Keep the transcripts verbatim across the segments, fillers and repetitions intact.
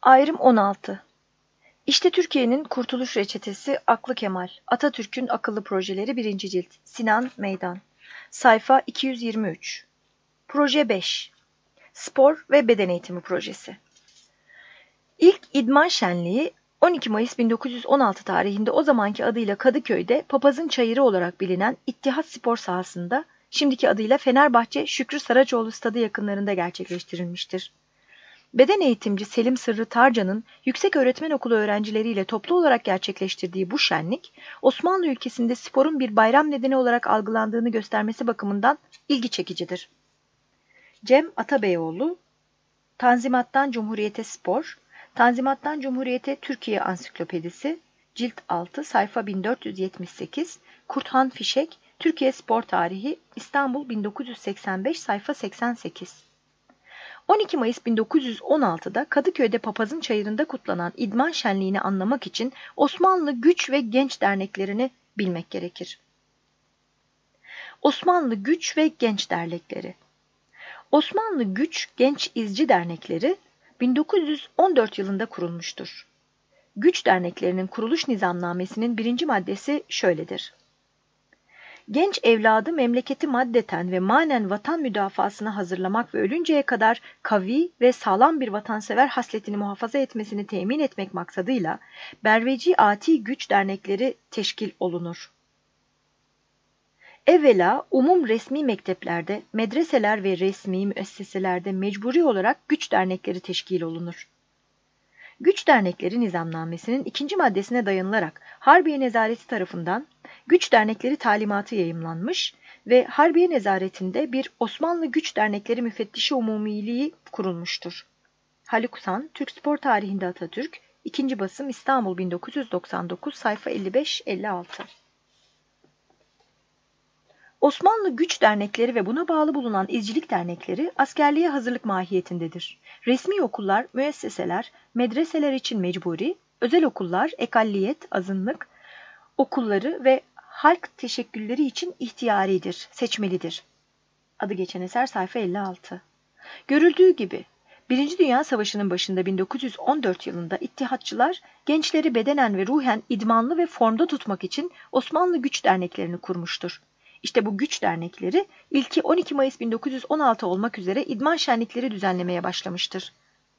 Ayrım on altı. İşte Türkiye'nin Kurtuluş Reçetesi Aklı Kemal. Atatürk'ün Akıllı Projeleri birinci cilt. Sinan Meydan. Sayfa iki yüz yirmi üç. Proje beş. Spor ve Beden Eğitimi Projesi. İlk idman şenliği on iki Mayıs bin dokuz yüz on altı tarihinde o zamanki adıyla Kadıköy'de Papazın Çayırı olarak bilinen İttihat Spor sahasında, şimdiki adıyla Fenerbahçe Şükrü Saraçoğlu Stadı yakınlarında gerçekleştirilmiştir. Beden eğitimci Selim Sırrı Tarcan'ın Yükseköğretmen Okulu öğrencileriyle toplu olarak gerçekleştirdiği bu şenlik, Osmanlı ülkesinde sporun bir bayram nedeni olarak algılandığını göstermesi bakımından ilgi çekicidir. Cem Atabeyoğlu, Tanzimat'tan Cumhuriyete Spor, Tanzimat'tan Cumhuriyete Türkiye Ansiklopedisi, Cilt altı, sayfa bin dört yüz yetmiş sekiz, Kurthan Fişek, Türkiye Spor Tarihi, İstanbul bin dokuz yüz seksen beş, sayfa seksen sekiz. on iki Mayıs bin dokuz yüz on altıda Kadıköy'de Papazın Çayırı'nda kutlanan idman şenliğini anlamak için Osmanlı Güç ve Genç Derneklerini bilmek gerekir. Osmanlı Güç ve Genç Dernekleri. Osmanlı Güç Genç İzci Dernekleri bin dokuz yüz on dört yılında kurulmuştur. Güç derneklerinin kuruluş nizamnamesinin birinci maddesi şöyledir: Genç evladı memleketi maddeten ve manen vatan müdafasına hazırlamak ve ölünceye kadar kavi ve sağlam bir vatansever hasletini muhafaza etmesini temin etmek maksadıyla Berveci Ati Güç Dernekleri teşkil olunur. Evvela umum resmi mekteplerde, medreseler ve resmi müesseselerde mecburi olarak güç dernekleri teşkil olunur. Güç dernekleri nizamnamesinin ikinci maddesine dayanılarak Harbiye Nezareti tarafından güç dernekleri talimatı yayımlanmış ve Harbiye Nezaretinde bir Osmanlı Güç Dernekleri Müfettişi Umumiliği kurulmuştur. Haluk San, Türk Spor Tarihinde Atatürk, ikinci basım İstanbul bin dokuz yüz doksan dokuz, sayfa elli beş elli altı. Osmanlı Güç Dernekleri ve buna bağlı bulunan izcilik dernekleri askerliğe hazırlık mahiyetindedir. Resmi okullar, müesseseler, medreseler için mecburi, özel okullar, ekalliyet, azınlık okulları ve halk teşekkülleri için ihtiyaridir, seçmelidir. Adı geçen eser sayfa elli altı. Görüldüğü gibi Birinci Dünya Savaşı'nın başında bin dokuz yüz on dört yılında İttihatçılar gençleri bedenen ve ruhen idmanlı ve formda tutmak için Osmanlı Güç Derneklerini kurmuştur. İşte bu güç dernekleri ilki on iki Mayıs bin dokuz yüz on altı olmak üzere idman şenlikleri düzenlemeye başlamıştır.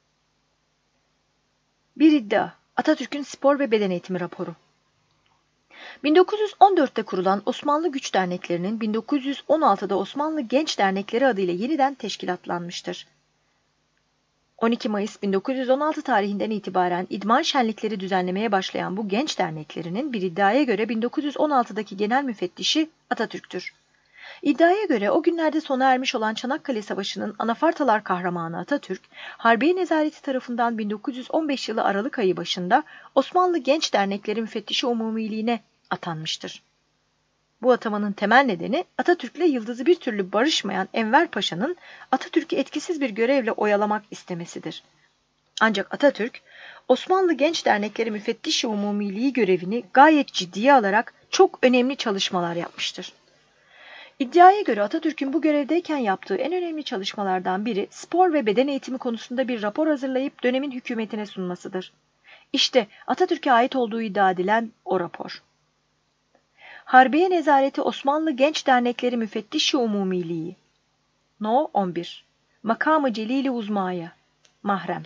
Bir iddia: Atatürk'ün Spor ve Beden Eğitimi Raporu. bin dokuz yüz on dörtte kurulan Osmanlı Güç Derneklerinin bin dokuz yüz on altıda Osmanlı Genç Dernekleri adıyla yeniden teşkilatlanmıştır. on iki Mayıs bin dokuz yüz on altı tarihinden itibaren idman şenlikleri düzenlemeye başlayan bu genç derneklerinin bir iddiaya göre bin dokuz yüz on altıdaki genel müfettişi Atatürk'tür. İddiaya göre o günlerde sona ermiş olan Çanakkale Savaşı'nın anafartalar kahramanı Atatürk, Harbiye Nezareti tarafından bin dokuz yüz on beş yılı Aralık ayı başında Osmanlı Genç Dernekleri Müfettişi Umumiliğine atanmıştır. Bu atamanın temel nedeni Atatürk'le yıldızı bir türlü barışmayan Enver Paşa'nın Atatürk'ü etkisiz bir görevle oyalamak istemesidir. Ancak Atatürk, Osmanlı Genç Dernekleri Müfettişi Umumiliği görevini gayet ciddiye alarak çok önemli çalışmalar yapmıştır. İddiaya göre Atatürk'ün bu görevdeyken yaptığı en önemli çalışmalardan biri spor ve beden eğitimi konusunda bir rapor hazırlayıp dönemin hükümetine sunmasıdır. İşte Atatürk'e ait olduğu iddia edilen o rapor. Harbiye Nezareti Osmanlı Genç Dernekleri Müfettişi Umumiliği. No on bir. Makamı Celili Uzmaya. Mahrem.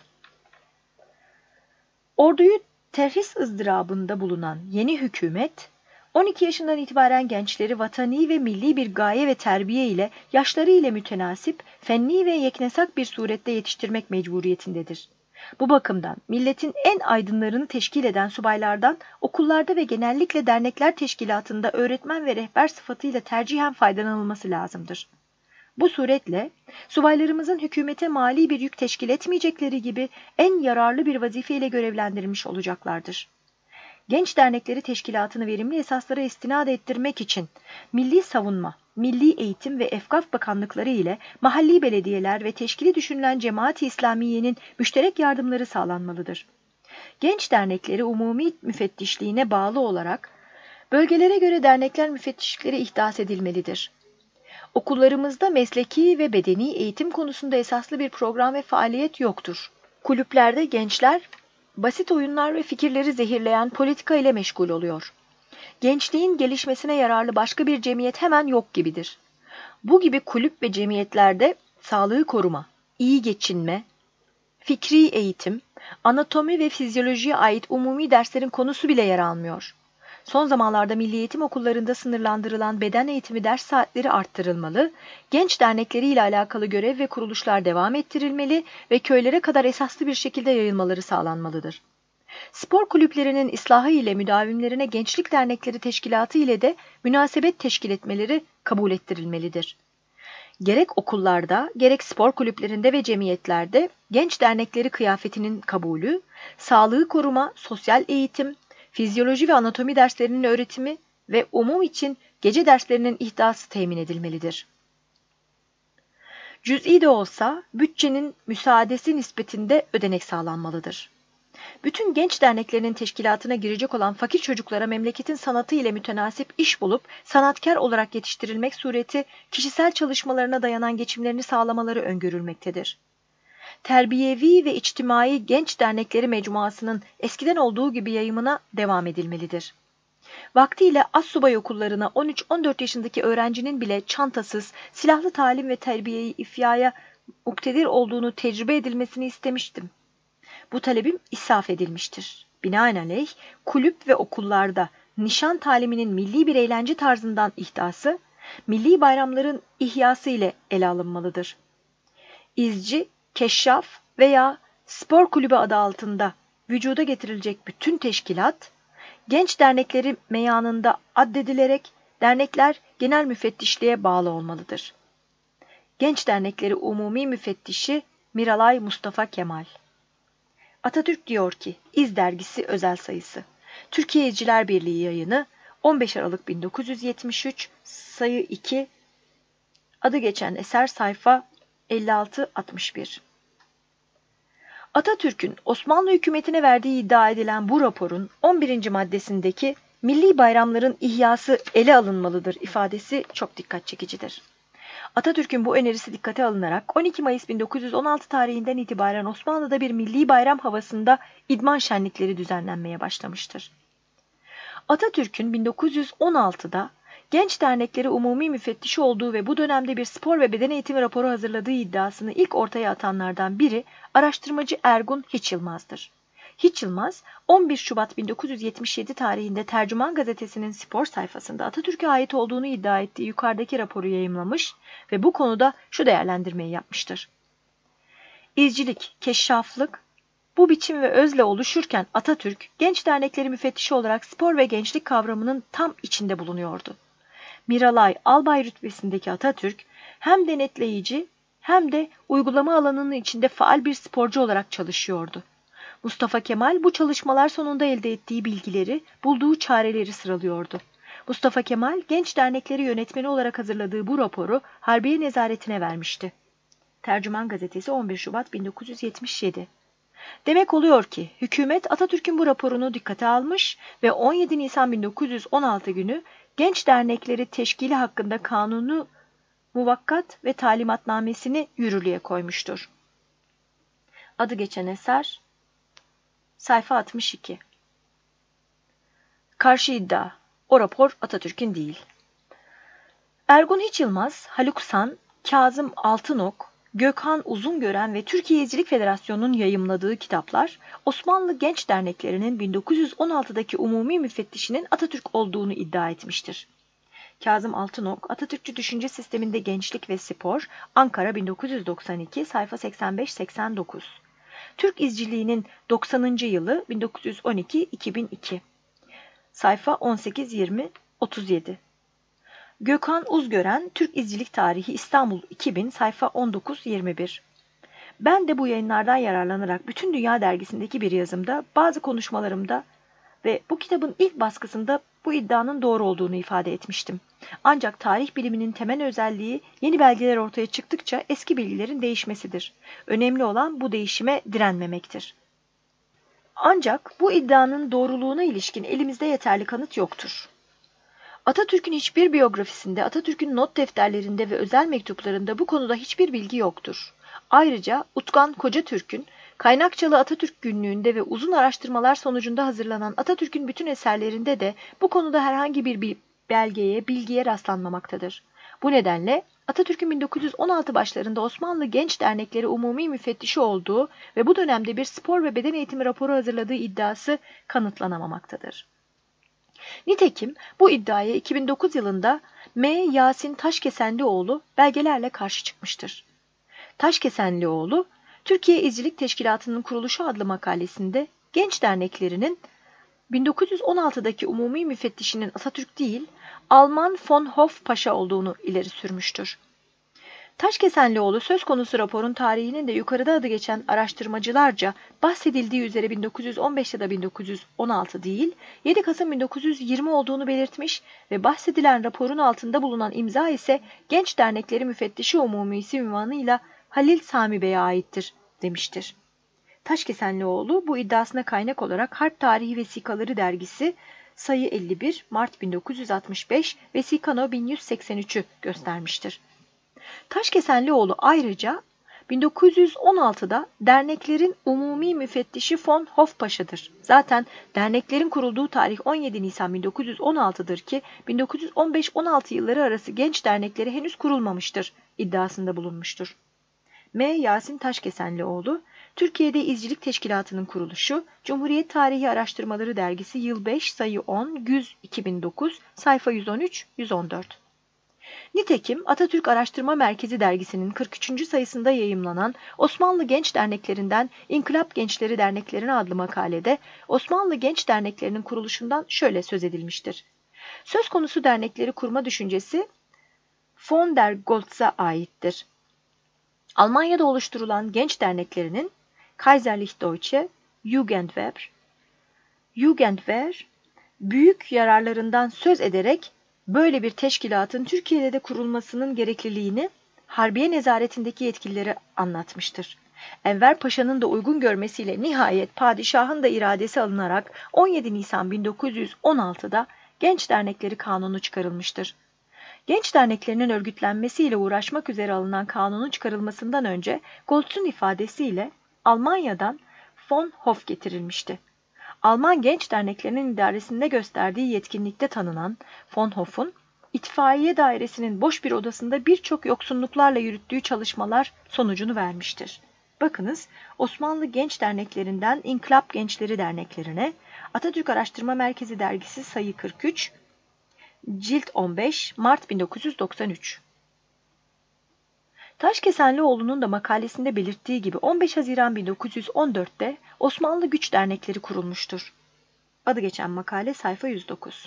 Orduyu terhis ızdırabında bulunan yeni hükümet, on iki yaşından itibaren gençleri vatani ve milli bir gaye ve terbiye ile yaşları ile mütenasip, fenni ve yeknesak bir surette yetiştirmek mecburiyetindedir. Bu bakımdan milletin en aydınlarını teşkil eden subaylardan okullarda ve genellikle dernekler teşkilatında öğretmen ve rehber sıfatıyla tercihen faydalanılması lazımdır. Bu suretle subaylarımızın hükümete mali bir yük teşkil etmeyecekleri gibi en yararlı bir vazifeyle görevlendirilmiş olacaklardır. Genç dernekleri teşkilatını verimli esaslara istinad ettirmek için milli savunma, milli eğitim ve efkaf bakanlıkları ile mahalli belediyeler ve teşkili düşünülen cemaat-i İslamiye'nin müşterek yardımları sağlanmalıdır. Genç dernekleri umumi müfettişliğine bağlı olarak bölgelere göre dernekler müfettişlikleri ihdas edilmelidir. Okullarımızda mesleki ve bedeni eğitim konusunda esaslı bir program ve faaliyet yoktur. Kulüplerde gençler basit oyunlar ve fikirleri zehirleyen politika ile meşgul oluyor. Gençliğin gelişmesine yararlı başka bir cemiyet hemen yok gibidir. Bu gibi kulüp ve cemiyetlerde sağlığı koruma, iyi geçinme, fikri eğitim, anatomi ve fizyolojiye ait umumi derslerin konusu bile yer almıyor. Son zamanlarda milli eğitim okullarında sınırlandırılan beden eğitimi ders saatleri arttırılmalı, genç dernekleri ile alakalı görev ve kuruluşlar devam ettirilmeli ve köylere kadar esaslı bir şekilde yayılmaları sağlanmalıdır. Spor kulüplerinin ıslahı ile müdavimlerine gençlik dernekleri teşkilatı ile de münasebet teşkil etmeleri kabul ettirilmelidir. Gerek okullarda, gerek spor kulüplerinde ve cemiyetlerde genç dernekleri kıyafetinin kabulü, sağlığı koruma, sosyal eğitim, fizyoloji ve anatomi derslerinin öğretimi ve umum için gece derslerinin ihdası temin edilmelidir. Cüz'i de olsa bütçenin müsaadesi nispetinde ödenek sağlanmalıdır. Bütün genç derneklerinin teşkilatına girecek olan fakir çocuklara memleketin sanatı ile mütenasip iş bulup sanatkar olarak yetiştirilmek sureti kişisel çalışmalarına dayanan geçimlerini sağlamaları öngörülmektedir. Terbiyevi ve içtimai genç dernekleri mecmuasının eskiden olduğu gibi yayımına devam edilmelidir. Vaktiyle astsubay okullarına on üç on dört yaşındaki öğrencinin bile çantasız, silahlı talim ve terbiyeyi ifyaya muktedir olduğunu tecrübe edilmesini istemiştim. Bu talebim ishaf edilmiştir. Binaenaleyh kulüp ve okullarda nişan taliminin milli bir eğlence tarzından ihdası, milli bayramların ihyası ile ele alınmalıdır. İzci, keşşaf veya spor kulübü adı altında vücuda getirilecek bütün teşkilat, genç dernekleri meyanında addedilerek dernekler genel müfettişliğe bağlı olmalıdır. Genç dernekleri umumi müfettişi Miralay Mustafa Kemal. Atatürk diyor ki, İz Dergisi özel sayısı. Türkiye İzciler Birliği yayını on beş Aralık bin dokuz yüz yetmiş üç, sayı iki, adı geçen eser sayfa elli altı altmış bir. Atatürk'ün Osmanlı hükümetine verdiği iddia edilen bu raporun on birinci maddesindeki milli bayramların ihyası ele alınmalıdır ifadesi çok dikkat çekicidir. Atatürk'ün bu önerisi dikkate alınarak on iki Mayıs bin dokuz yüz on altı tarihinden itibaren Osmanlı'da bir milli bayram havasında idman şenlikleri düzenlenmeye başlamıştır. Atatürk'ün bin dokuz yüz on altıda genç dernekleri umumi müfettişi olduğu ve bu dönemde bir spor ve beden eğitimi raporu hazırladığı iddiasını ilk ortaya atanlardan biri araştırmacı Ergun Hiç Yılmaz'dır. Hiç Yılmaz, on bir Şubat bin dokuz yüz yetmiş yedi tarihinde Tercüman Gazetesi'nin spor sayfasında Atatürk'e ait olduğunu iddia ettiği yukarıdaki raporu yayımlamış ve bu konuda şu değerlendirmeyi yapmıştır. İzcilik, keşşaflık, bu biçim ve özle oluşurken Atatürk, genç dernekleri müfettişi olarak spor ve gençlik kavramının tam içinde bulunuyordu. Miralay, albay rütbesindeki Atatürk, hem denetleyici hem de uygulama alanının içinde faal bir sporcu olarak çalışıyordu. Mustafa Kemal bu çalışmalar sonunda elde ettiği bilgileri, bulduğu çareleri sıralıyordu. Mustafa Kemal, genç dernekleri yönetmeni olarak hazırladığı bu raporu Harbiye nezaretine vermişti. Tercüman Gazetesi on bir Şubat bin dokuz yüz yetmiş yedi. Demek oluyor ki hükümet Atatürk'ün bu raporunu dikkate almış ve on yedi Nisan bin dokuz yüz on altı günü genç dernekleri teşkili hakkında kanunu muvakkat ve talimatnamesini yürürlüğe koymuştur. Adı geçen eser sayfa altmış iki. Karşı iddia. O rapor Atatürk'ün değil. Ergun Hiç Yılmaz, Haluk San, Kazım Altınok, Gökhan Uzungören ve Türkiye İzcilik Federasyonu'nun yayımladığı kitaplar, Osmanlı Genç Derneklerinin bin dokuz yüz on altıdaki umumi müfettişinin Atatürk olduğunu iddia etmiştir. Kazım Altınok, Atatürkçü Düşünce Sisteminde Gençlik ve Spor, Ankara bin dokuz yüz doksan iki, sayfa seksen beş seksen dokuz. Türk İzciliğinin doksanıncı yılı bin dokuz yüz on iki iki bin iki, sayfa on sekiz yirmi otuz yedi. Gökhan Uzgören, Türk İzcilik Tarihi İstanbul iki bin, sayfa on dokuz yirmi bir. Ben de bu yayınlardan yararlanarak Bütün Dünya Dergisi'ndeki bir yazımda, bazı konuşmalarımda ve bu kitabın ilk baskısında bu iddianın doğru olduğunu ifade etmiştim. Ancak tarih biliminin temel özelliği yeni belgeler ortaya çıktıkça eski bilgilerin değişmesidir. Önemli olan bu değişime direnmemektir. Ancak bu iddianın doğruluğuna ilişkin elimizde yeterli kanıt yoktur. Atatürk'ün hiçbir biyografisinde, Atatürk'ün not defterlerinde ve özel mektuplarında bu konuda hiçbir bilgi yoktur. Ayrıca Utkan Kocatürk'ün Kaynakçalı Atatürk Günlüğü'nde ve uzun araştırmalar sonucunda hazırlanan Atatürk'ün bütün eserlerinde de bu konuda herhangi bir belgeye, bilgiye rastlanmamaktadır. Bu nedenle Atatürk'ün bin dokuz yüz on altı başlarında Osmanlı Genç Dernekleri Umumi Müfettişi olduğu ve bu dönemde bir spor ve beden eğitimi raporu hazırladığı iddiası kanıtlanamamaktadır. Nitekim bu iddiaya iki bin dokuz yılında M. Yasin Taşkesenlioğlu belgelerle karşı çıkmıştır. Taşkesenlioğlu, Türkiye İzcilik Teşkilatı'nın kuruluşu adlı makalesinde genç derneklerinin bin dokuz yüz on altıdaki umumi müfettişinin Atatürk değil, Alman von Hoff Paşa olduğunu ileri sürmüştür. Taşkesenlioğlu söz konusu raporun tarihinin de yukarıda adı geçen araştırmacılarca bahsedildiği üzere bin dokuz yüz on beş ya da bin dokuz yüz on altı değil, yedi Kasım bin dokuz yüz yirmi olduğunu belirtmiş ve bahsedilen raporun altında bulunan imza ise Genç Dernekleri Müfettişi Umumisi ünvanıyla Halil Sami Bey'e aittir demiştir. Taşkesenlioğlu bu iddiasına kaynak olarak Harp Tarihi Vesikaları dergisi sayı elli bir Mart bin dokuz yüz altmış beş Vesikano bin yüz seksen üç'ü göstermiştir. Taşkesenlioğlu ayrıca bin dokuz yüz on altıda derneklerin umumi müfettişi von Hoff Paşa'dır. Zaten derneklerin kurulduğu tarih on yedi Nisan bin dokuz yüz on altı'dır ki bin dokuz yüz on beş on altı yılları arası genç dernekleri henüz kurulmamıştır iddiasında bulunmuştur. M. Yasin Taşkesenlioğlu, Türkiye'de İzcilik Teşkilatı'nın kuruluşu, Cumhuriyet Tarihi Araştırmaları Dergisi Yıl beş Sayı on Güz iki bin dokuz Sayfa yüz on üç yüz on dört. Nitekim Atatürk Araştırma Merkezi dergisinin kırk üçüncü sayısında yayımlanan Osmanlı Genç Derneklerinden İnkılap Gençleri Derneklerine adlı makalede Osmanlı Genç Derneklerinin kuruluşundan şöyle söz edilmiştir. Söz konusu dernekleri kurma düşüncesi von der Goltz'a aittir. Almanya'da oluşturulan genç derneklerinin Kaiserlich Deutsche Jugendwehr, Jugendwehr büyük yararlarından söz ederek böyle bir teşkilatın Türkiye'de de kurulmasının gerekliliğini Harbiye Nezaretindeki yetkililere anlatmıştır. Enver Paşa'nın da uygun görmesiyle nihayet padişahın da iradesi alınarak on yedi Nisan bin dokuz yüz on altı'da Genç Dernekleri Kanunu çıkarılmıştır. Genç derneklerinin örgütlenmesiyle uğraşmak üzere alınan kanunun çıkarılmasından önce Goltz'un ifadesiyle Almanya'dan von Hoff getirilmişti. Alman genç derneklerinin idaresinde gösterdiği yetkinlikte tanınan von Hoff'un itfaiye dairesinin boş bir odasında birçok yoksunluklarla yürüttüğü çalışmalar sonucunu vermiştir. Bakınız, Osmanlı Genç Derneklerinden İnkılap Gençleri Derneklerine, Atatürk Araştırma Merkezi Dergisi sayı kırk üç, Cilt on beş, Mart bin dokuz yüz doksan üç. Taşkesenlioğlu'nun da makalesinde belirttiği gibi on beş Haziran bin dokuz yüz on dört'te Osmanlı Güç Dernekleri kurulmuştur. Adı geçen makale sayfa yüz dokuz.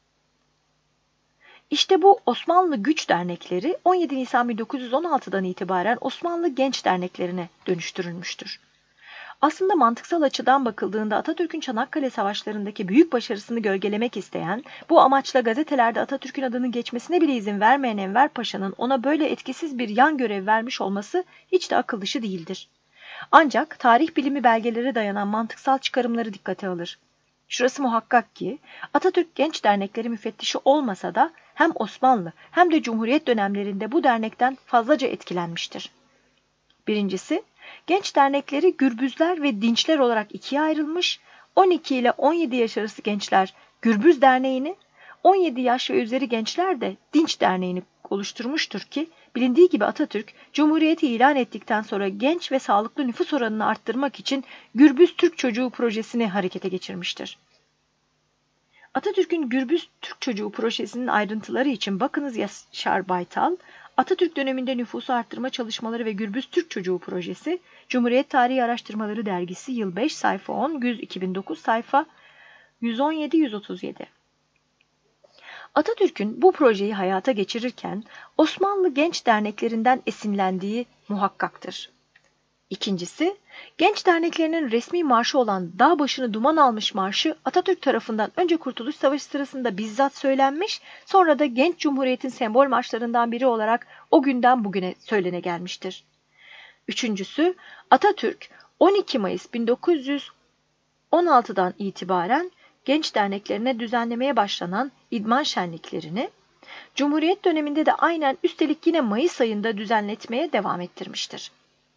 İşte bu Osmanlı Güç Dernekleri on yedi Nisan bin dokuz yüz on altı'dan itibaren Osmanlı Genç Derneklerine dönüştürülmüştür. Aslında mantıksal açıdan bakıldığında Atatürk'ün Çanakkale Savaşları'ndaki büyük başarısını gölgelemek isteyen, bu amaçla gazetelerde Atatürk'ün adının geçmesine bile izin vermeyen Enver Paşa'nın ona böyle etkisiz bir yan görev vermiş olması hiç de akıl dışı değildir. Ancak tarih bilimi belgelere dayanan mantıksal çıkarımları dikkate alır. Şurası muhakkak ki Atatürk Genç Dernekleri müfettişi olmasa da hem Osmanlı hem de Cumhuriyet dönemlerinde bu dernekten fazlaca etkilenmiştir. Birincisi, genç dernekleri gürbüzler ve dinçler olarak ikiye ayrılmış, on iki ile on yedi yaş arası gençler Gürbüz Derneği'ni, on yedi yaş ve üzeri gençler de Dinç Derneği'ni oluşturmuştur ki, bilindiği gibi Atatürk, Cumhuriyeti ilan ettikten sonra genç ve sağlıklı nüfus oranını arttırmak için Gürbüz Türk Çocuğu projesini harekete geçirmiştir. Atatürk'ün Gürbüz Türk Çocuğu projesinin ayrıntıları için bakınız Yaşar Baytal, Atatürk döneminde nüfusu arttırma çalışmaları ve Gürbüz Türk Çocuğu projesi, Cumhuriyet Tarihi Araştırmaları Dergisi Yıl beş Sayfa on Güz iki bin dokuz Sayfa yüz on yedi yüz otuz yedi. Atatürk'ün bu projeyi hayata geçirirken Osmanlı genç derneklerinden esinlendiği muhakkaktır. İkincisi, genç derneklerinin resmi marşı olan Dağ Başını Duman Almış Marşı Atatürk tarafından önce Kurtuluş Savaşı sırasında bizzat söylenmiş, sonra da genç cumhuriyetin sembol marşlarından biri olarak o günden bugüne söylene gelmiştir. Üçüncüsü, Atatürk on iki Mayıs bin dokuz yüz on altı'dan itibaren genç derneklerine düzenlemeye başlanan idman şenliklerini, Cumhuriyet döneminde de aynen üstelik yine Mayıs ayında düzenletmeye devam ettirmiştir.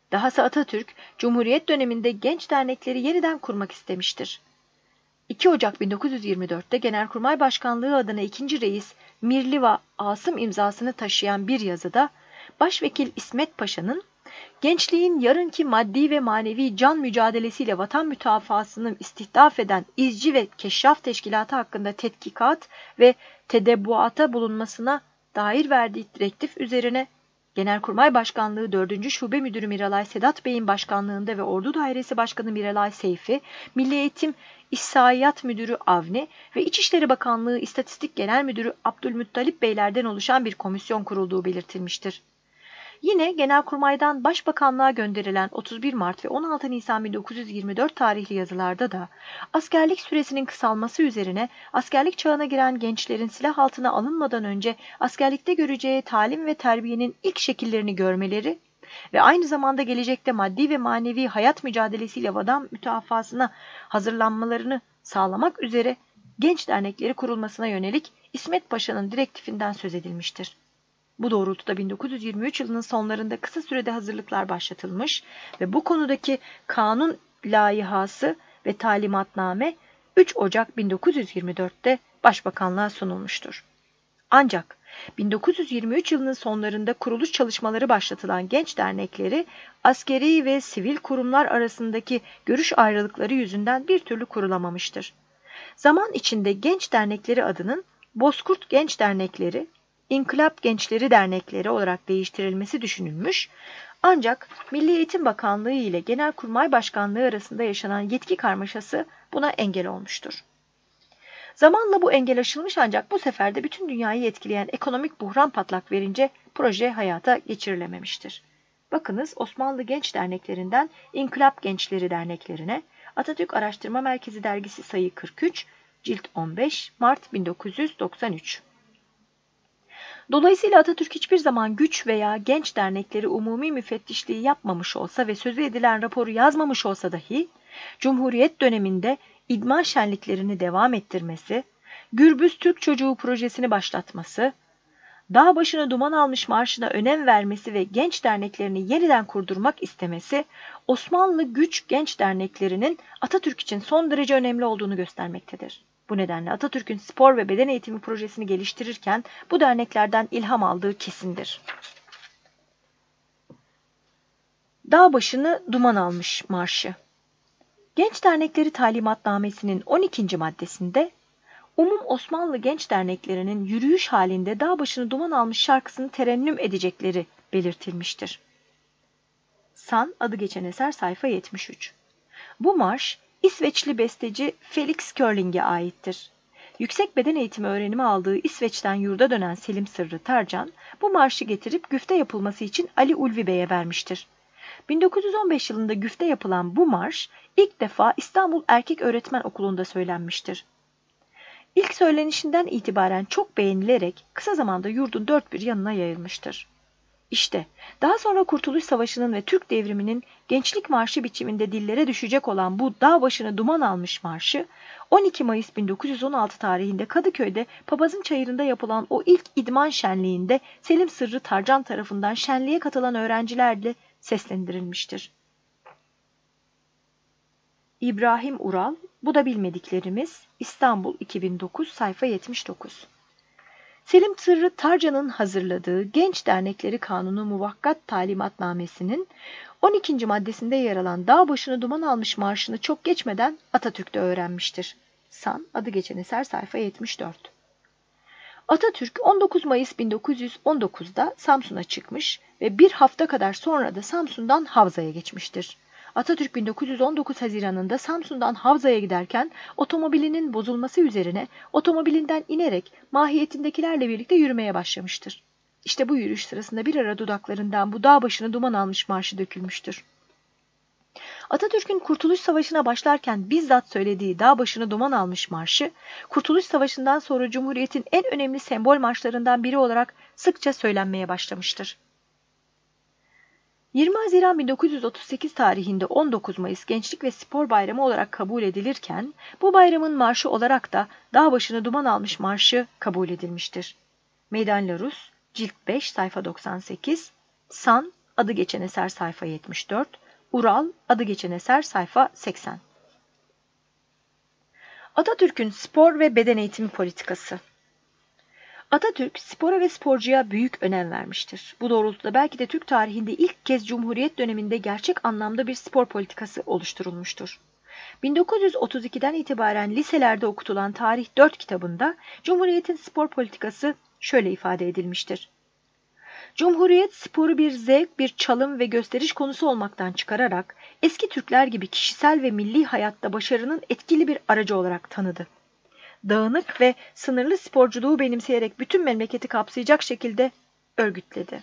Dahası Atatürk, Cumhuriyet döneminde genç dernekleri yeniden kurmak istemiştir. iki Ocak bin dokuz yüz yirmi dört'te Genelkurmay Başkanlığı adına ikinci Reis Mirliva Asım imzasını taşıyan bir yazıda Başvekil İsmet Paşa'nın gençliğin yarınki maddi ve manevi can mücadelesiyle vatan mütafasını istihdaf eden izci ve keşraf teşkilatı hakkında tetkikat ve tedebbuata bulunmasına dair verdiği direktif üzerine Genelkurmay Başkanlığı dördüncü Şube Müdürü Miralay Sedat Bey'in başkanlığında ve Ordu Dairesi Başkanı Miralay Seyfi, Milli Eğitim İhsaiyat Müdürü Avni ve İçişleri Bakanlığı İstatistik Genel Müdürü Abdülmuttalip Beylerden oluşan bir komisyon kurulduğu belirtilmiştir. Yine Genelkurmay'dan Başbakanlığa gönderilen otuz bir Mart ve on altı Nisan bin dokuz yüz yirmi dört tarihli yazılarda da askerlik süresinin kısalması üzerine askerlik çağına giren gençlerin silah altına alınmadan önce askerlikte göreceği talim ve terbiyenin ilk şekillerini görmeleri ve aynı zamanda gelecekte maddi ve manevi hayat mücadelesiyle vatan mütafasına hazırlanmalarını sağlamak üzere genç dernekleri kurulmasına yönelik İsmet Paşa'nın direktifinden söz edilmiştir. Bu doğrultuda bin dokuz yüz yirmi üç yılının sonlarında kısa sürede hazırlıklar başlatılmış ve bu konudaki kanun layihası ve talimatname üç Ocak bin dokuz yüz yirmi dört'te Başbakanlığa sunulmuştur. Ancak bin dokuz yüz yirmi üç yılının sonlarında kuruluş çalışmaları başlatılan genç dernekleri askeri ve sivil kurumlar arasındaki görüş ayrılıkları yüzünden bir türlü kurulamamıştır. Zaman içinde genç dernekleri adının Bozkurt Genç Dernekleri, İnkılap Gençleri Dernekleri olarak değiştirilmesi düşünülmüş, ancak Milli Eğitim Bakanlığı ile Genelkurmay Başkanlığı arasında yaşanan yetki karmaşası buna engel olmuştur. Zamanla bu engel aşılmış ancak bu sefer de bütün dünyayı etkileyen ekonomik buhran patlak verince proje hayata geçirilememiştir. Bakınız Osmanlı Genç Derneklerinden İnkılap Gençleri Derneklerine, Atatürk Araştırma Merkezi Dergisi sayı kırk üç, cilt on beş, Mart bin dokuz yüz doksan üç. Dolayısıyla Atatürk hiçbir zaman güç veya genç dernekleri umumi müfettişliği yapmamış olsa ve sözü edilen raporu yazmamış olsa dahi, Cumhuriyet döneminde idman şenliklerini devam ettirmesi, Gürbüz Türk Çocuğu projesini başlatması, dağ başına duman almış marşına önem vermesi ve genç derneklerini yeniden kurdurmak istemesi, Osmanlı güç genç derneklerinin Atatürk için son derece önemli olduğunu göstermektedir. Bu nedenle Atatürk'ün spor ve beden eğitimi projesini geliştirirken bu derneklerden ilham aldığı kesindir. Dağ başını duman almış marşı. Genç Dernekleri Talimatnamesi'nin on ikinci maddesinde umum Osmanlı genç derneklerinin yürüyüş halinde dağ başını duman almış şarkısını terennüm edecekleri belirtilmiştir. San adı geçen eser sayfa yetmiş üç. Bu marş İsveçli besteci Felix Körling'e aittir. Yüksek beden eğitimi öğrenimi aldığı İsveç'ten yurda dönen Selim Sırrı Tarcan, bu marşı getirip güfte yapılması için Ali Ulvi Bey'e vermiştir. bin dokuz yüz on beş yılında güfte yapılan bu marş ilk defa İstanbul Erkek Öğretmen Okulu'nda söylenmiştir. İlk söylenişinden itibaren çok beğenilerek kısa zamanda yurdun dört bir yanına yayılmıştır. İşte daha sonra Kurtuluş Savaşı'nın ve Türk Devrimi'nin gençlik marşı biçiminde dillere düşecek olan bu dağ başını duman almış marşı, on iki Mayıs bin dokuz yüz on altı tarihinde Kadıköy'de Papazın Çayırı'nda yapılan o ilk idman şenliğinde Selim Sırrı Tarcan tarafından şenliğe katılan öğrencilerle seslendirilmiştir. İbrahim Ural, Bu da Bilmediklerimiz, İstanbul iki bin dokuz, sayfa yetmiş dokuz. Selim Sırrı Tarcan'ın hazırladığı Genç Dernekleri Kanunu Muvakkat Talimatnamesi'nin on ikinci maddesinde yer alan dağ başını duman almış marşını çok geçmeden Atatürk'te öğrenmiştir. San adı geçen eser sayfa yetmiş dört. Atatürk on dokuz Mayıs bin dokuz yüz on dokuz'da Samsun'a çıkmış ve bir hafta kadar sonra da Samsun'dan Havza'ya geçmiştir. Atatürk bin dokuz yüz on dokuz Haziran'ında Samsun'dan Havza'ya giderken otomobilinin bozulması üzerine otomobilinden inerek mahiyetindekilerle birlikte yürümeye başlamıştır. İşte bu yürüyüş sırasında bir ara dudaklarından bu dağ başını duman almış marşı dökülmüştür. Atatürk'ün Kurtuluş Savaşı'na başlarken bizzat söylediği dağ başını duman almış marşı, Kurtuluş Savaşı'ndan sonra Cumhuriyet'in en önemli sembol marşlarından biri olarak sıkça söylenmeye başlamıştır. yirmi Haziran bin dokuz yüz otuz sekiz tarihinde on dokuz Mayıs Gençlik ve Spor Bayramı olarak kabul edilirken, bu bayramın marşı olarak da dağ başını duman almış marşı kabul edilmiştir. Meydan Larus, cilt beş, sayfa doksan sekiz, San, adı geçen eser sayfa yetmiş dört, Ural, adı geçen eser sayfa seksen. Atatürk'ün spor ve beden eğitimi politikası. Atatürk, spora ve sporcuya büyük önem vermiştir. Bu doğrultuda belki de Türk tarihinde ilk kez Cumhuriyet döneminde gerçek anlamda bir spor politikası oluşturulmuştur. bin dokuz yüz otuz ikiden itibaren liselerde okutulan Tarih dört kitabında Cumhuriyet'in spor politikası şöyle ifade edilmiştir. Cumhuriyet sporu bir zevk, bir çalım ve gösteriş konusu olmaktan çıkararak eski Türkler gibi kişisel ve milli hayatta başarının etkili bir aracı olarak tanıdı. Dağınık ve sınırlı sporculuğu benimseyerek bütün memleketi kapsayacak şekilde örgütledi.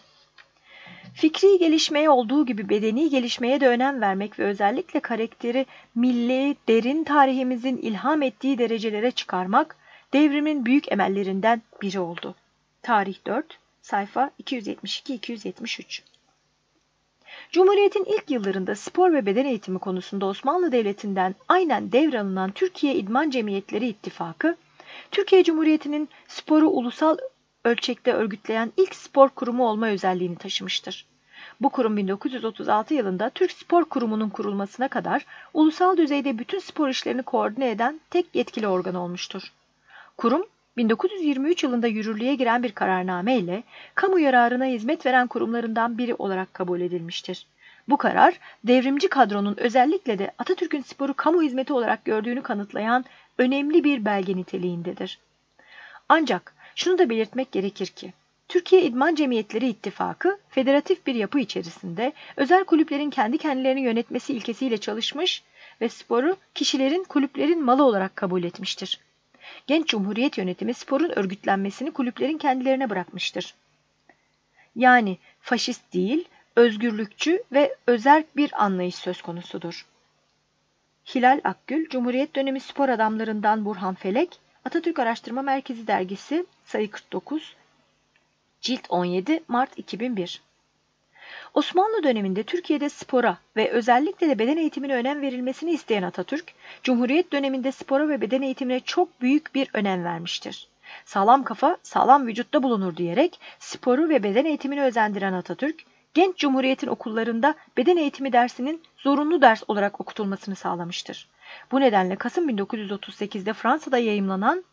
Fikri gelişmeye olduğu gibi bedeni gelişmeye de önem vermek ve özellikle karakteri milli, derin tarihimizin ilham ettiği derecelere çıkarmak devrimin büyük emellerinden biri oldu. Tarih dört, sayfa iki yüz yetmiş iki iki yüz yetmiş üç. Cumhuriyet'in ilk yıllarında spor ve beden eğitimi konusunda Osmanlı Devleti'nden aynen devralınan Türkiye İdman Cemiyetleri İttifakı, Türkiye Cumhuriyeti'nin sporu ulusal ölçekte örgütleyen ilk spor kurumu olma özelliğini taşımıştır. Bu kurum bin dokuz yüz otuz altı yılında Türk Spor Kurumu'nun kurulmasına kadar ulusal düzeyde bütün spor işlerini koordine eden tek yetkili organ olmuştur. Kurum, bin dokuz yüz yirmi üç yılında yürürlüğe giren bir kararname ile kamu yararına hizmet veren kurumlarından biri olarak kabul edilmiştir. Bu karar, devrimci kadronun özellikle de Atatürk'ün sporu kamu hizmeti olarak gördüğünü kanıtlayan önemli bir belge niteliğindedir. Ancak şunu da belirtmek gerekir ki, Türkiye İdman Cemiyetleri İttifakı, federatif bir yapı içerisinde özel kulüplerin kendi kendilerini yönetmesi ilkesiyle çalışmış ve sporu kişilerin, kulüplerin malı olarak kabul etmiştir. Genç Cumhuriyet yönetimi sporun örgütlenmesini kulüplerin kendilerine bırakmıştır. Yani faşist değil, özgürlükçü ve özerk bir anlayış söz konusudur. Hilal Akgül, Cumhuriyet dönemi spor adamlarından Burhan Felek, Atatürk Araştırma Merkezi Dergisi, sayı kırk dokuz, cilt on yedi, Mart iki bin bir. Osmanlı döneminde Türkiye'de spora ve özellikle de beden eğitimine önem verilmesini isteyen Atatürk, Cumhuriyet döneminde spora ve beden eğitimine çok büyük bir önem vermiştir. Sağlam kafa, sağlam vücutta bulunur diyerek sporu ve beden eğitimini özendiren Atatürk, genç Cumhuriyet'in okullarında beden eğitimi dersinin zorunlu ders olarak okutulmasını sağlamıştır. Bu nedenle Kasım bin dokuz yüz otuz sekizde Fransa'da yayımlanan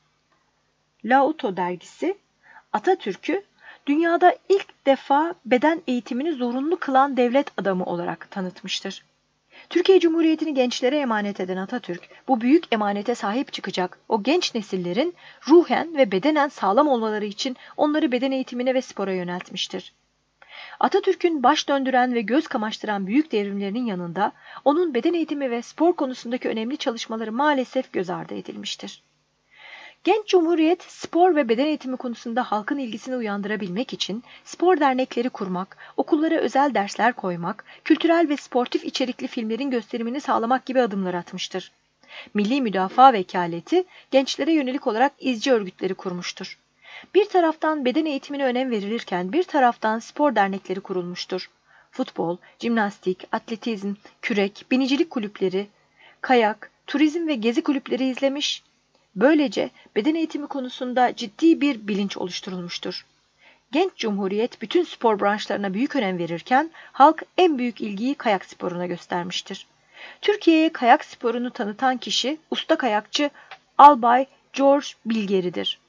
L'Auto dergisi, Atatürk'ü dünyada ilk defa beden eğitimini zorunlu kılan devlet adamı olarak tanıtmıştır. Türkiye Cumhuriyeti'ni gençlere emanet eden Atatürk, bu büyük emanete sahip çıkacak o genç nesillerin ruhen ve bedenen sağlam olmaları için onları beden eğitimine ve spora yöneltmiştir. Atatürk'ün baş döndüren ve göz kamaştıran büyük devrimlerinin yanında onun beden eğitimi ve spor konusundaki önemli çalışmaları maalesef göz ardı edilmiştir. Genç Cumhuriyet, spor ve beden eğitimi konusunda halkın ilgisini uyandırabilmek için spor dernekleri kurmak, okullara özel dersler koymak, kültürel ve sportif içerikli filmlerin gösterimini sağlamak gibi adımlar atmıştır. Milli Müdafaa Vekaleti, gençlere yönelik olarak izci örgütleri kurmuştur. Bir taraftan beden eğitimine önem verilirken bir taraftan spor dernekleri kurulmuştur. Futbol, jimnastik, atletizm, kürek, binicilik kulüpleri, kayak, turizm ve gezi kulüpleri izlemiş. Böylece beden eğitimi konusunda ciddi bir bilinç oluşturulmuştur. Genç Cumhuriyet bütün spor branşlarına büyük önem verirken halk en büyük ilgiyi kayak sporuna göstermiştir. Türkiye'ye kayak sporunu tanıtan kişi usta kayakçı Albay George Bilgeri'dir.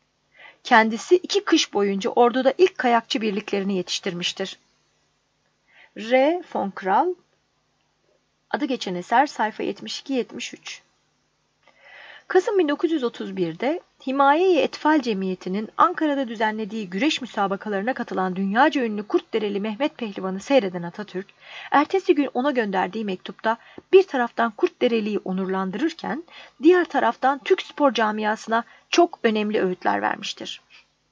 Kendisi iki kış boyunca orduda ilk kayakçı birliklerini yetiştirmiştir. R. von Kral, adı geçen eser sayfa yetmiş iki yetmiş üç. Kasım bin dokuz yüz otuz birde Himaye-i Etfal Cemiyeti'nin Ankara'da düzenlediği güreş müsabakalarına katılan dünyaca ünlü Kurtdereli Mehmet Pehlivan'ı seyreden Atatürk, ertesi gün ona gönderdiği mektupta bir taraftan Kurtdereli'yi onurlandırırken, diğer taraftan Türk spor camiasına çok önemli öğütler vermiştir.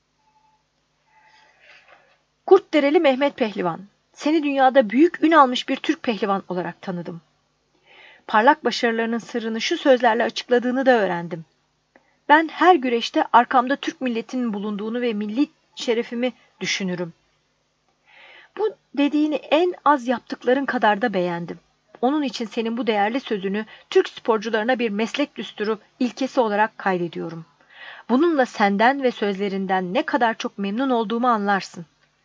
Kurtdereli Mehmet Pehlivan, seni dünyada büyük ün almış bir Türk pehlivan olarak tanıdım. Parlak başarılarının sırrını şu sözlerle açıkladığını da öğrendim. Ben her güreşte arkamda Türk milletinin bulunduğunu ve milli şerefimi düşünürüm. Bu dediğini en az yaptıkların kadar da beğendim. Onun için senin bu değerli sözünü Türk sporcularına bir meslek düsturu ilkesi olarak kaydediyorum. Bununla senden ve sözlerinden ne kadar çok memnun olduğumu anlarsın.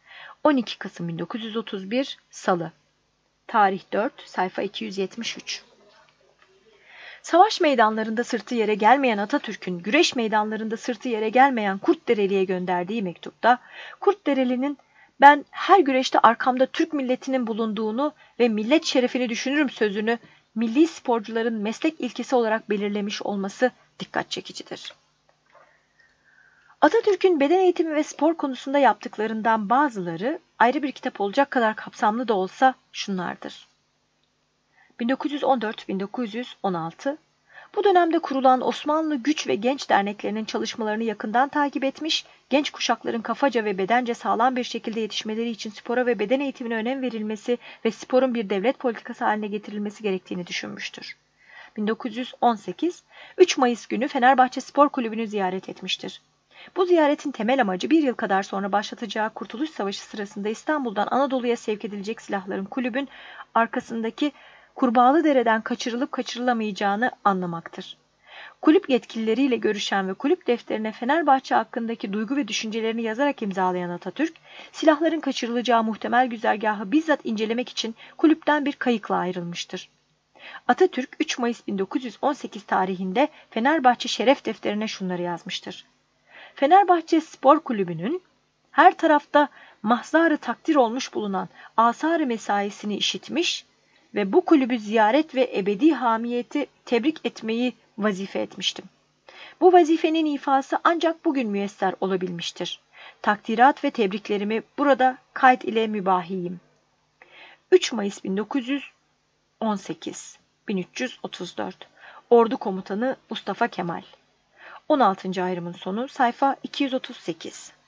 on iki Kasım bin dokuz yüz otuz bir Salı. Tarih dört, sayfa iki yüz yetmiş üç. Savaş meydanlarında sırtı yere gelmeyen Atatürk'ün güreş meydanlarında sırtı yere gelmeyen Kurtdereli'ye gönderdiği mektupta Kurtdereli'nin "Ben her güreşte arkamda Türk milletinin bulunduğunu ve millet şerefini düşünürüm" sözünü milli sporcuların meslek ilkesi olarak belirlemiş olması dikkat çekicidir. Atatürk'ün beden eğitimi ve spor konusunda yaptıklarından bazıları ayrı bir kitap olacak kadar kapsamlı da olsa şunlardır. bin dokuz yüz on dört - bin dokuz yüz on altı Bu dönemde kurulan Osmanlı Güç ve Genç Derneklerinin çalışmalarını yakından takip etmiş, genç kuşakların kafaca ve bedence sağlam bir şekilde yetişmeleri için spora ve beden eğitimine önem verilmesi ve sporun bir devlet politikası haline getirilmesi gerektiğini düşünmüştür. bin dokuz yüz on sekiz üç Mayıs günü Fenerbahçe Spor Kulübü'nü ziyaret etmiştir. Bu ziyaretin temel amacı bir yıl kadar sonra başlatacağı Kurtuluş Savaşı sırasında İstanbul'dan Anadolu'ya sevk edilecek silahların kulübün arkasındaki Kurbağalıdere'den kaçırılıp kaçırılamayacağını anlamaktır. Kulüp yetkilileriyle görüşen ve kulüp defterine Fenerbahçe hakkındaki duygu ve düşüncelerini yazarak imzalayan Atatürk, silahların kaçırılacağı muhtemel güzergahı bizzat incelemek için kulüpten bir kayıkla ayrılmıştır. Atatürk üç Mayıs bin dokuz yüz on sekiz tarihinde Fenerbahçe şeref defterine şunları yazmıştır. Fenerbahçe Spor Kulübü'nün her tarafta mahzarı takdir olmuş bulunan asar-ı mesaisini işitmiş ve bu kulübü ziyaret ve ebedi hamiyeti tebrik etmeyi vazife etmiştim. Bu vazifenin ifası ancak bugün müyesser olabilmiştir. Takdirat ve tebriklerimi burada kayıt ile mübahiyim. üç Mayıs bin dokuz yüz on sekiz bin üç yüz otuz dört Ordu Komutanı Mustafa Kemal. on altıncı ayrımın sonu, sayfa iki yüz otuz sekiz.